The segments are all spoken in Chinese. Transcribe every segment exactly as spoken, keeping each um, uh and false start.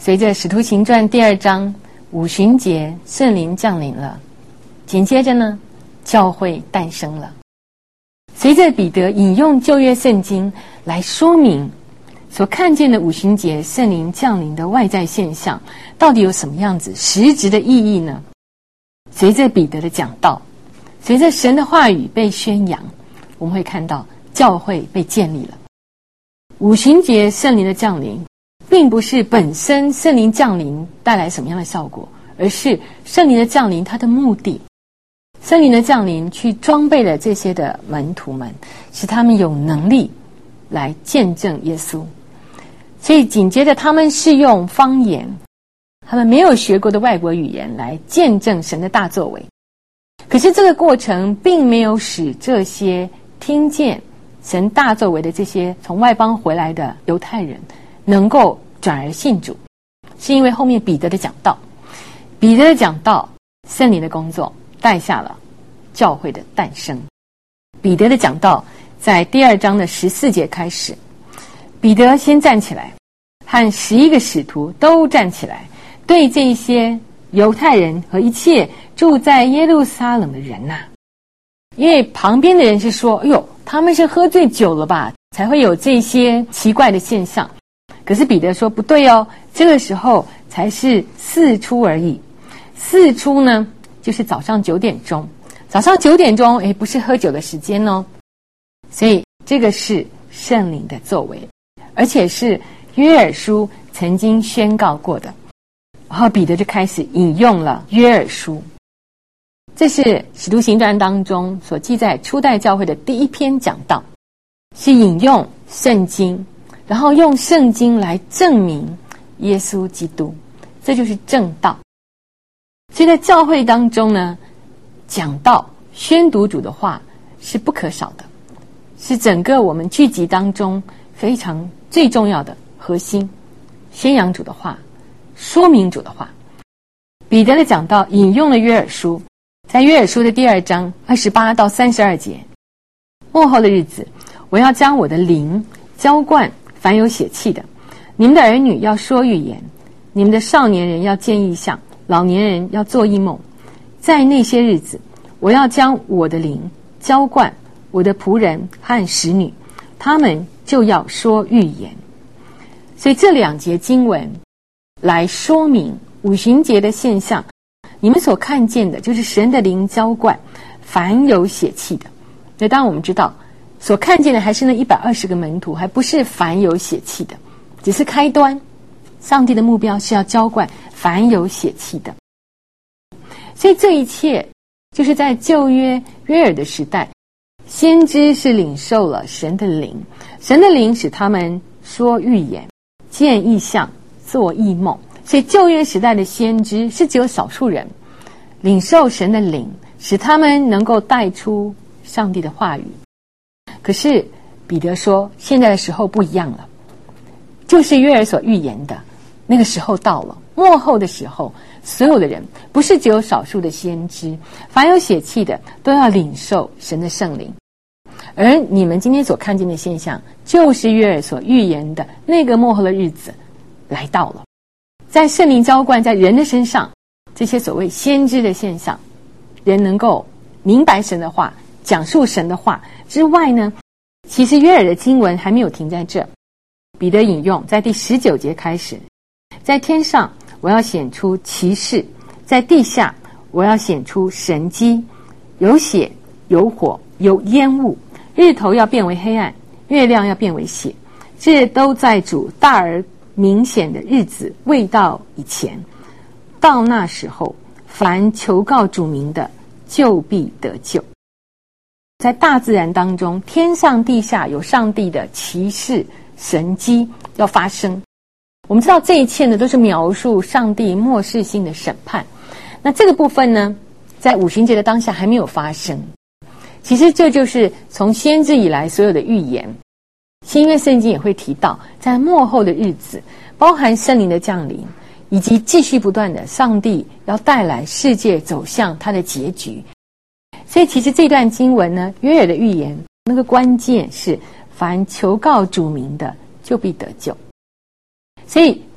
随着使徒行传第二章五旬节圣灵降临了，紧接着呢，教会诞生了。随着彼得引用旧约圣经来说明所看见的五旬节圣灵降临的外在现象到底有什么样子实质的意义呢？随着彼得的讲道，随着神的话语被宣扬，我们会看到教会被建立了。五旬节圣灵的降临并不是本身圣灵降临带来什么样的效果，而是圣灵的降临它的目的。圣灵的降临去装备了这些的门徒们，使他们有能力来见证耶稣。所以紧接着他们是用方言，他们没有学过的外国语言来见证神的大作为。可是这个过程并没有使这些听见神大作为的这些从外邦回来的犹太人能够转而信主，是因为后面彼得的讲道，彼得的讲道，圣灵的工作带下了教会的诞生。彼得的讲道在第二章的十四节开始，彼得先站起来，和十一个使徒都站起来，对这些犹太人和一切住在耶路撒冷的人呐、啊，因为旁边的人是说，哎呦，他们是喝醉酒了吧，才会有这些奇怪的现象。可是彼得说不对哦，这个时候才是巳初而已。巳初呢，就是早上九点钟，早上九点钟，诶，不是喝酒的时间哦。所以这个是圣灵的作为，而且是约珥书曾经宣告过的。然后彼得就开始引用了约珥书，这是使徒行传当中所记载初代教会的第一篇讲道，是引用圣经，然后用圣经来证明耶稣基督，这就是正道。所以在教会当中呢，讲道宣读主的话是不可少的，是整个我们聚集当中非常最重要的核心，宣扬主的话，说明主的话。彼得的讲道引用了约珥书，在约珥书的第二章二十八到三十二节，末后的日子，我要将我的灵浇灌凡有血气的，你们的儿女要说预言，你们的少年人要见异象，老年人要做异梦。在那些日子，我要将我的灵浇灌我的仆人和使女，他们就要说预言。所以这两节经文来说明五旬节的现象，你们所看见的就是神的灵浇灌凡有血气的。那当然我们知道所看见的还是那一百二十个门徒，还不是凡有血气的，只是开端。上帝的目标是要浇灌凡有血气的。所以这一切就是在旧约约珥的时代，先知是领受了神的灵，神的灵使他们说预言，见异象，做异梦。所以旧约时代的先知是只有少数人领受神的灵，使他们能够带出上帝的话语。可是彼得说，现在的时候不一样了，就是约珥所预言的那个时候到了，末后的时候，所有的人不是只有少数的先知，凡有血气的都要领受神的圣灵。而你们今天所看见的现象，就是约珥所预言的那个末后的日子来到了。在圣灵浇灌在人的身上，这些所谓先知的现象，人能够明白神的话，讲述神的话之外呢，其实约珥的经文还没有停在这。彼得引用在第十九节开始，在天上我要显出奇事，在地下我要显出神迹，有血，有火，有烟雾，日头要变为黑暗，月亮要变为血，这都在主大而明显的日子未到以前。到那时候，凡求告主名的，就必得救。在大自然当中，天上地下有上帝的奇事神迹要发生。我们知道这一切呢，都是描述上帝末世性的审判。那这个部分呢，在五旬节的当下还没有发生。其实这就是从先知以来所有的预言。新约圣经也会提到，在末后的日子，包含圣灵的降临，以及继续不断的上帝要带来世界走向它的结局。所以其实这段经文呢，约珥的预言那个关键是凡求告主名的，就必得救。所以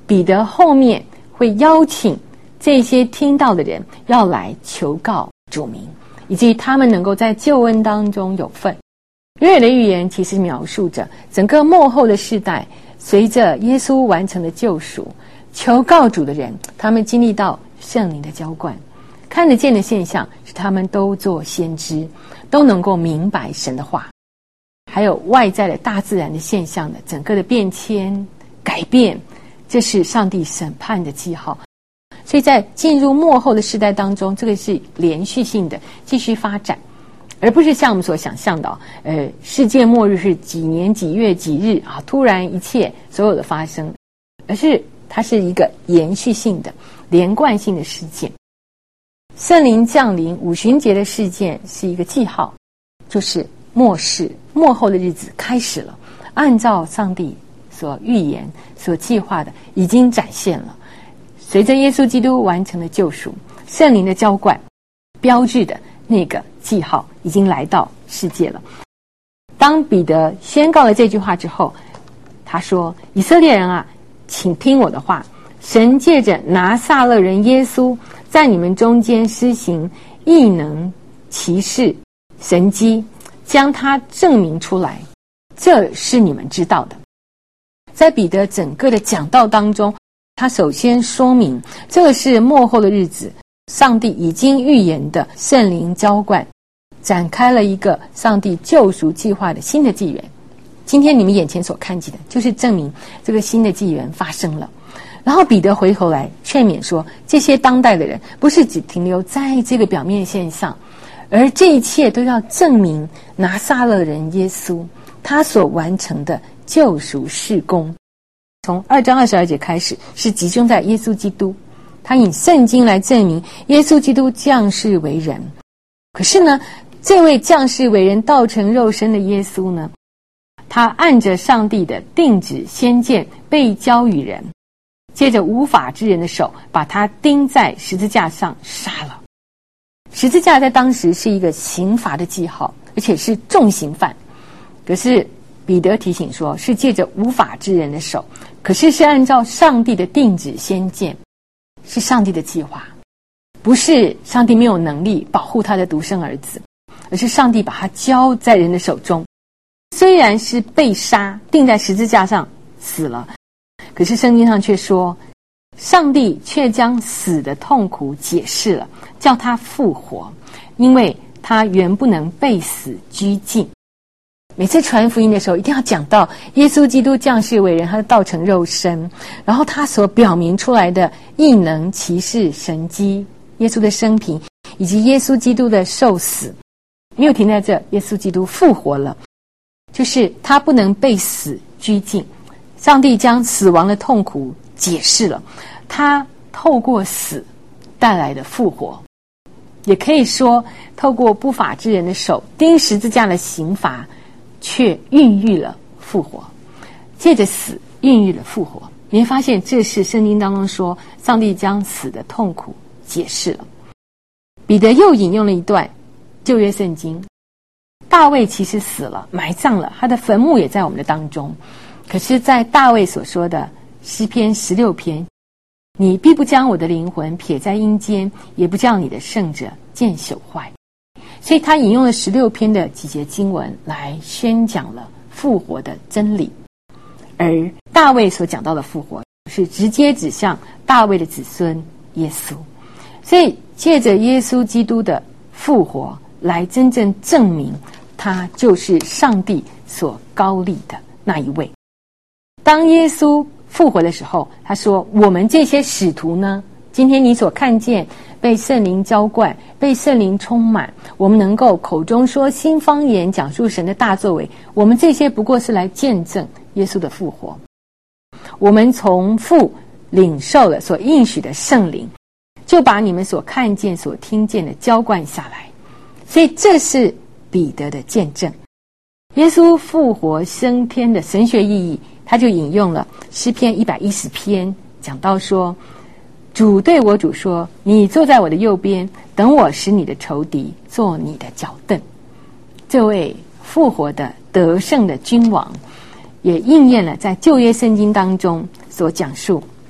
彼得后面会邀请这些听到的人要来求告主名，以及他们能够在救恩当中有份。约珥的预言其实描述着整个末后的世代，随着耶稣完成的救赎，求告主的人，他们经历到圣灵的浇灌，看得见的现象是他们都做先知，都能够明白神的话。还有外在的大自然的现象的整个的变迁改变，这是上帝审判的记号。所以在进入末后的世代当中，这个是连续性的继续发展，而不是像我们所想象的，呃，世界末日是几年几月几日啊，突然一切所有的发生，而是它是一个延续性的连贯性的事件。圣灵降临五旬节的事件是一个记号，就是末世末后的日子开始了，按照上帝所预言所计划的已经展现了。随着耶稣基督完成了救赎，圣灵的浇灌标志的那个记号已经来到世界了。当彼得宣告了这句话之后，他说：以色列人啊，请听我的话，神借着拿撒勒人耶稣在你们中间施行异能奇事神迹，将他证明出来，这是你们知道的。在彼得整个的讲道当中，他首先说明这个是末后的日子，上帝已经预言的圣灵浇灌，展开了一个上帝救赎计划的新的纪元。今天你们眼前所看见的就是证明这个新的纪元发生了。然后彼得回头来劝勉说，这些当代的人不是只停留在这个表面现象，而这一切都要证明拿撒勒人耶稣他所完成的救赎事工。从二章二十二节开始是集中在耶稣基督，他以圣经来证明耶稣基督降世为人。可是呢，这位降世为人道成肉身的耶稣呢，他按着上帝的定旨先见被交与人，借着无法之人的手把他钉在十字架上杀了。十字架在当时是一个刑罚的记号，而且是重刑犯。可是彼得提醒说，是借着无法之人的手，可是是按照上帝的定旨先见，是上帝的计划，不是上帝没有能力保护他的独生儿子，而是上帝把他交在人的手中。虽然是被杀钉在十字架上死了，可是圣经上却说，上帝却将死的痛苦解释了，叫他复活，因为他原不能被死拘禁。每次传福音的时候，一定要讲到耶稣基督降世为人，他道成肉身，然后他所表明出来的异能奇事神迹，耶稣的生平，以及耶稣基督的受死。没有停在这，耶稣基督复活了，就是他不能被死拘禁，上帝将死亡的痛苦解释了，他透过死带来的复活，也可以说透过不法之人的手钉十字架的刑罚，却孕育了复活，借着死孕育了复活。你会发现这是圣经当中说上帝将死的痛苦解释了。彼得又引用了一段旧约圣经，大卫其实死了，埋葬了，他的坟墓也在我们的当中。可是在大卫所说的诗篇十六篇，你必不将我的灵魂撇在阴间，也不叫你的圣者见朽坏。所以他引用了十六篇的几节经文来宣讲了复活的真理。而大卫所讲到的复活是直接指向大卫的子孙耶稣，所以借着耶稣基督的复活来真正证明他就是上帝所高立的那一位。当耶稣复活的时候，他说，我们这些使徒呢，今天你所看见被圣灵浇灌，被圣灵充满，我们能够口中说新方言，讲述神的大作为，我们这些不过是来见证耶稣的复活。我们从父领受了所应许的圣灵，就把你们所看见所听见的浇灌下来。所以这是彼得的见证。耶稣复活升天的神学意义，他就引用了诗篇一百一十篇，讲到说，主对我主说，你坐在我的右边，等我使你的仇敌做你的脚凳。这位复活的得胜的君王，也应验了在旧约圣经当中所讲述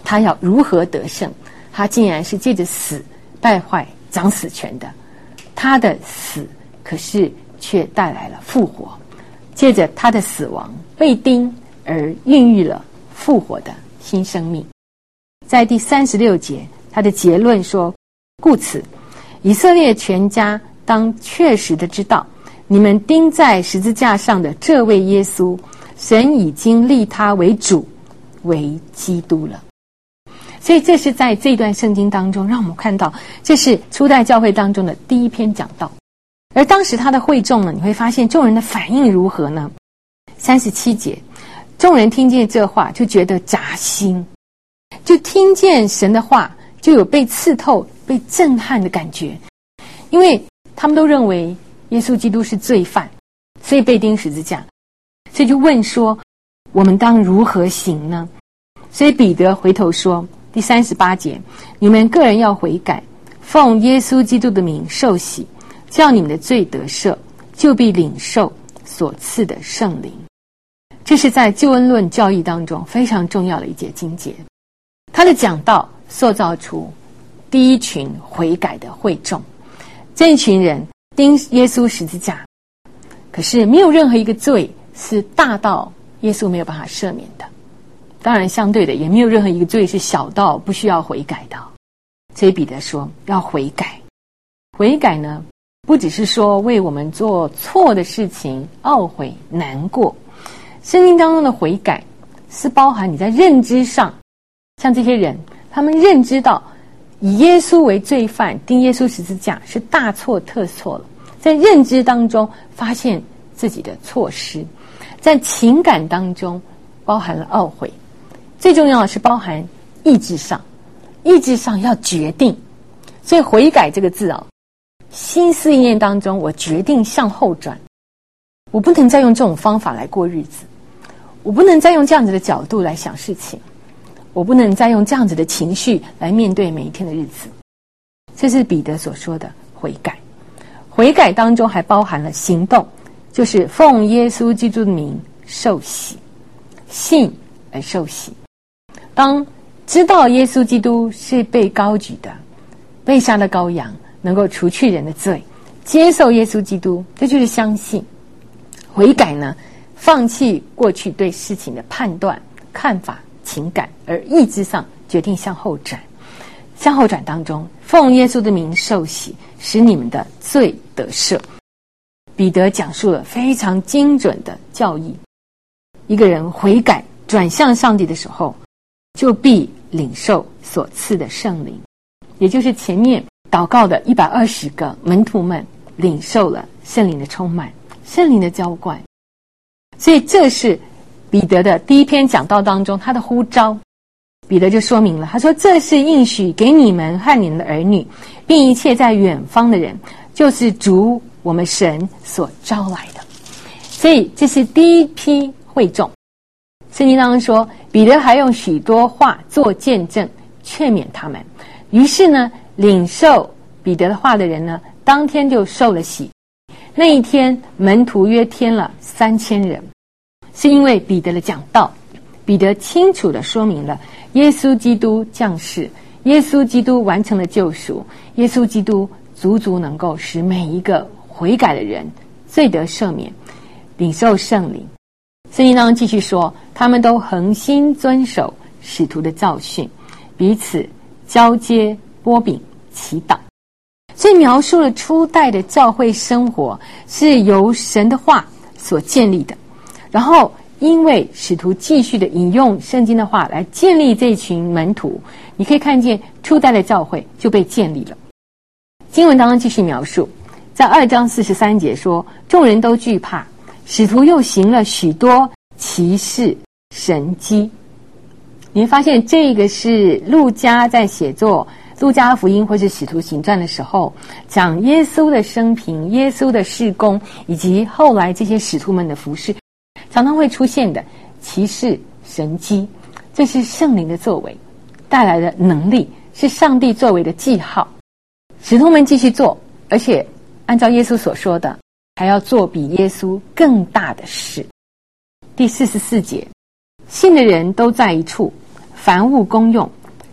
他要如何得胜？他竟然是借着死败坏掌死权的，他的死可是却带来了复活，借着他的死亡被钉而孕育了复活的新生命。在第三十六节，他的结论说：故此以色列全家当确实的知道，你们钉在十字架上的这位耶稣，神已经立他为主，为基督了。所以这是在这段圣经当中，让我们看到这是初代教会当中的第一篇讲道。而当时他的会众呢，你会发现众人的反应如何呢？三十七节，众人听见这话就觉得扎心，就听见神的话就有被刺透被震撼的感觉，因为他们都认为耶稣基督是罪犯，所以被钉十字架，所以就问说，我们当如何行呢？所以彼得回头说，第三十八节，你们个人要悔改，奉耶稣基督的名受洗，叫你们的罪得赦，就必领受所赐的圣灵。这是在救恩论教义当中非常重要的一节经节。他的讲道塑造出第一群悔改的会众，这一群人钉耶稣十字架，可是没有任何一个罪是大到耶稣没有办法赦免的，当然相对的也没有任何一个罪是小到不需要悔改的。所以彼得说要悔改。悔改呢，不只是说为我们做错的事情懊悔难过，圣经当中的悔改是包含你在认知上，像这些人他们认知到以耶稣为罪犯钉耶稣十字架是大错特错了，在认知当中发现自己的错失，在情感当中包含了懊悔，最重要的是包含意志上，意志上要决定。所以悔改这个字啊，心思意念当中我决定向后转，我不能再用这种方法来过日子，我不能再用这样子的角度来想事情，我不能再用这样子的情绪来面对每一天的日子。这是彼得所说的悔改。悔改当中还包含了行动，就是奉耶稣基督的名受洗，信而受洗。当知道耶稣基督是被高举的，被杀的羔羊，能够除去人的罪，接受耶稣基督，这就是相信。悔改呢，放弃过去对事情的判断、看法、情感，而意志上决定向后转。向后转当中，奉耶稣的名受洗，使你们的罪得赦。彼得讲述了非常精准的教义。一个人悔改转向上帝的时候，就必领受所赐的圣灵，也就是前面祷告的一百二十个门徒们领受了圣灵的充满，圣灵的浇灌。所以这是彼得的第一篇讲道当中他的呼召。彼得就说明了，他说这是应许给你们和你们的儿女，并一切在远方的人，就是主我们神所招来的。所以这是第一批会众。圣经当中说，彼得还用许多话做见证，劝勉他们。于是呢，领受彼得的话的人呢，当天就受了洗。那一天门徒约添了三千人，是因为彼得的讲道。彼得清楚地说明了耶稣基督降世，耶稣基督完成了救赎，耶稣基督足足能够使每一个悔改的人罪得赦免，领受圣灵。圣经当中继续说，他们都恒心遵守使徒的教训，彼此交接擘饼祈祷。所以描述了初代的教会生活是由神的话所建立的，然后因为使徒继续的引用圣经的话来建立这群门徒，你可以看见初代的教会就被建立了。经文当中继续描述，在二章四十三节说，众人都惧怕，使徒又行了许多奇事神迹。你会发现这个是路加在写作路加福音或是使徒行传的时候，讲耶稣的生平、耶稣的事工，以及后来这些使徒们的服事常常会出现的奇事神迹。这是圣灵的作为带来的能力，是上帝作为的记号。使徒们继续做，而且按照耶稣所说的，还要做比耶稣更大的事。第四十四节，信的人都在一处，凡物公用，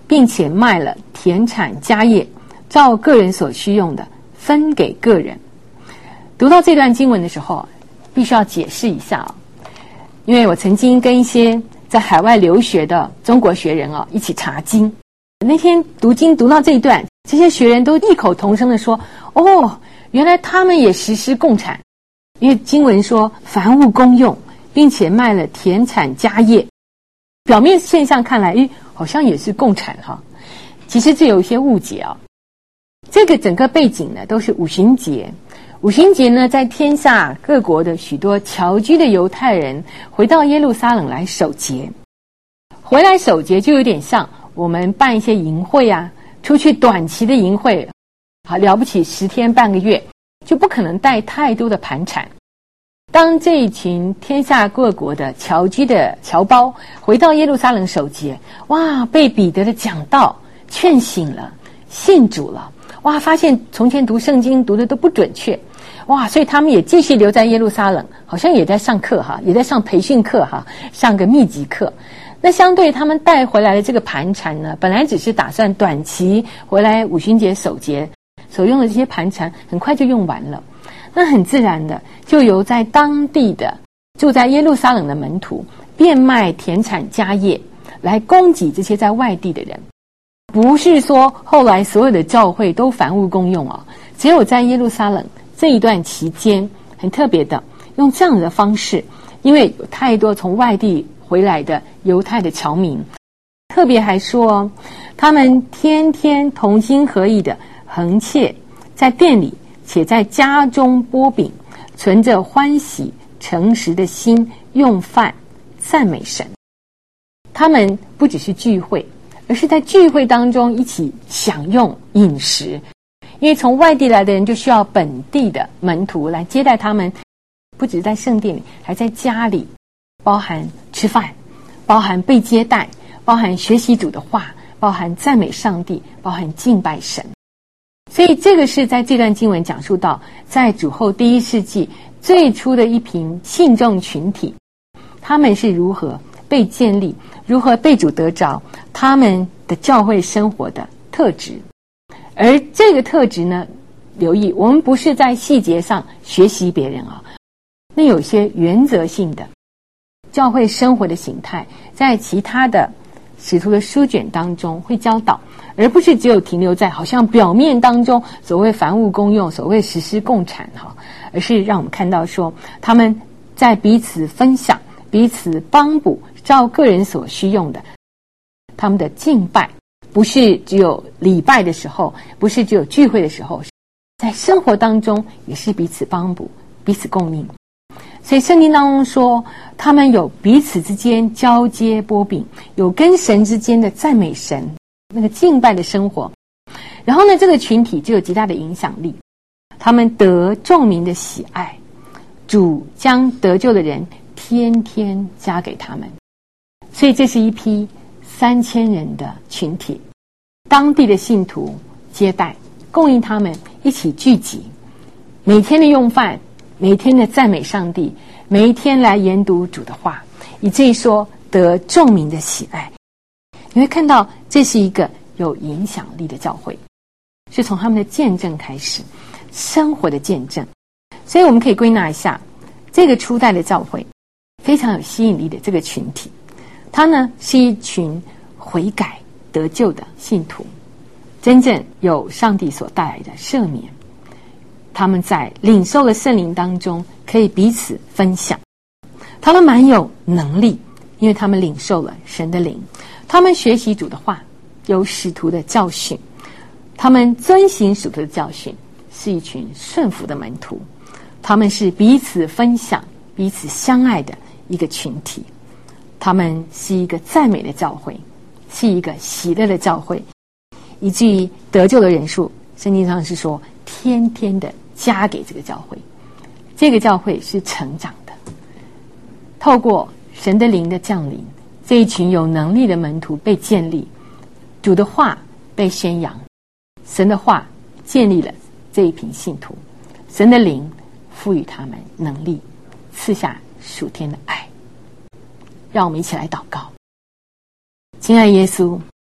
并且卖了田产家业，照个人所需用的分给个人。读到这段经文的时候，必须要解释一下啊，因为我曾经跟一些在海外留学的中国学人啊一起查经，那天读经读到这一段，这些学人都异口同声的说：哦，原来他们也实施共产，因为经文说凡物公用，并且卖了田产家业。表面现象看来，诶，好像也是共产哈。其实这有一些误解啊。这个整个背景呢，都是五旬节。五旬节呢，在天下各国的许多侨居的犹太人回到耶路撒冷来守节。回来守节就有点像我们办一些营会啊，出去短期的营会，好了不起十天半个月，就不可能带太多的盘缠。当这一群天下各国的侨居的侨胞回到耶路撒冷守节，哇，被彼得的讲道劝醒了，信主了，哇，发现从前读圣经读的都不准确，哇，所以他们也继续留在耶路撒冷，好像也在上课哈，也在上培训课哈，上个密集课。那相对他们带回来的这个盘缠呢，本来只是打算短期回来五旬节守节所用的这些盘缠，很快就用完了。那很自然的，就由在当地的住在耶路撒冷的门徒变卖田产家业，来供给这些在外地的人。不是说后来所有的教会都凡物公用啊，只有在耶路撒冷这一段期间，很特别的用这样的方式，因为有太多从外地回来的犹太的侨民，特别还说他们天天同心合意的横切在店里，且在家中擘饼，存着欢喜诚实的心用饭赞美神。他们不只是聚会，而是在聚会当中一起享用饮食，因为从外地来的人就需要本地的门徒来接待他们，不只在圣殿里，还在家里，包含吃饭，包含被接待，包含学习主的话，包含赞美上帝，包含敬拜神。所以这个是在这段经文讲述到，在主后第一世纪最初的一群信众群体，他们是如何被建立，如何被主得着，他们的教会生活的特质。而这个特质呢，留意我们不是在细节上学习别人啊，那有些原则性的教会生活的形态，在其他的使徒的书卷当中会教导，而不是只有停留在好像表面当中所谓凡物公用，所谓实施共产哈，而是让我们看到说他们在彼此分享，彼此帮补，照个人所需用的。他们的敬拜不是只有礼拜的时候，不是只有聚会的时候，在生活当中也是彼此帮补，彼此供应。所以圣经当中说，他们有彼此之间交接擘饼，有跟神之间的赞美神，那个敬拜的生活。然后呢，这个群体就有极大的影响力，他们得众民的喜爱，主将得救的人天天加给他们。所以这是一批三千人的群体，当地的信徒接待供应他们，一起聚集，每天的用饭，每天的赞美上帝，每一天来研读主的话，以至于说得众民的喜爱。你会看到这是一个有影响力的教会，是从他们的见证开始，生活的见证。所以我们可以归纳一下，这个初代的教会非常有吸引力的这个群体，他呢是一群悔改得救的信徒，真正有上帝所带来的赦免。他们在领受了圣灵当中可以彼此分享，他们蛮有能力，因为他们领受了神的灵，他们学习主的话，有使徒的教训，他们遵行使徒的教训，是一群顺服的门徒，他们是彼此分享彼此相爱的一个群体，他们是一个赞美的教会，是一个喜乐的教会，以至于得救的人数圣经上是说天天的加给这个教会。这个教会是成长的，透过神的灵的降临，这一群有能力的门徒被建立，主的话被宣扬，神的话建立了这一群信徒，神的灵赋予他们能力，赐下属天的爱。让我们一起来祷告。亲爱的耶稣，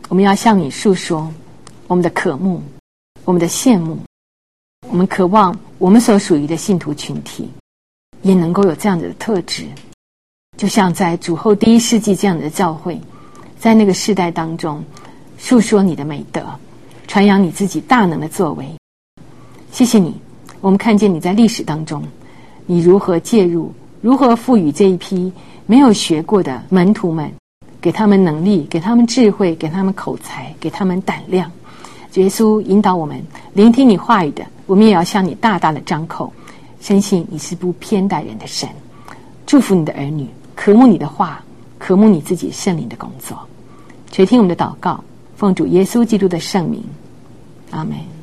我们要向你述说我们的渴慕，我们的羡慕，我们渴望我们所属于的信徒群体也能够有这样的特质，就像在主后第一世纪这样的教会，在那个世代当中述说你的美德，传扬你自己大能的作为。谢谢你，我们看见你在历史当中你如何介入，如何赋予这一批没有学过的门徒们，给他们能力，给他们智慧，给他们口才，给他们胆量。耶稣引导我们聆听你话语的，我们也要向你大大的张口，深信你是不偏待人的神。祝福你的儿女，渴慕你的话，渴慕你自己圣灵的工作。垂听我们的祷告，奉主耶稣基督的圣名，阿们。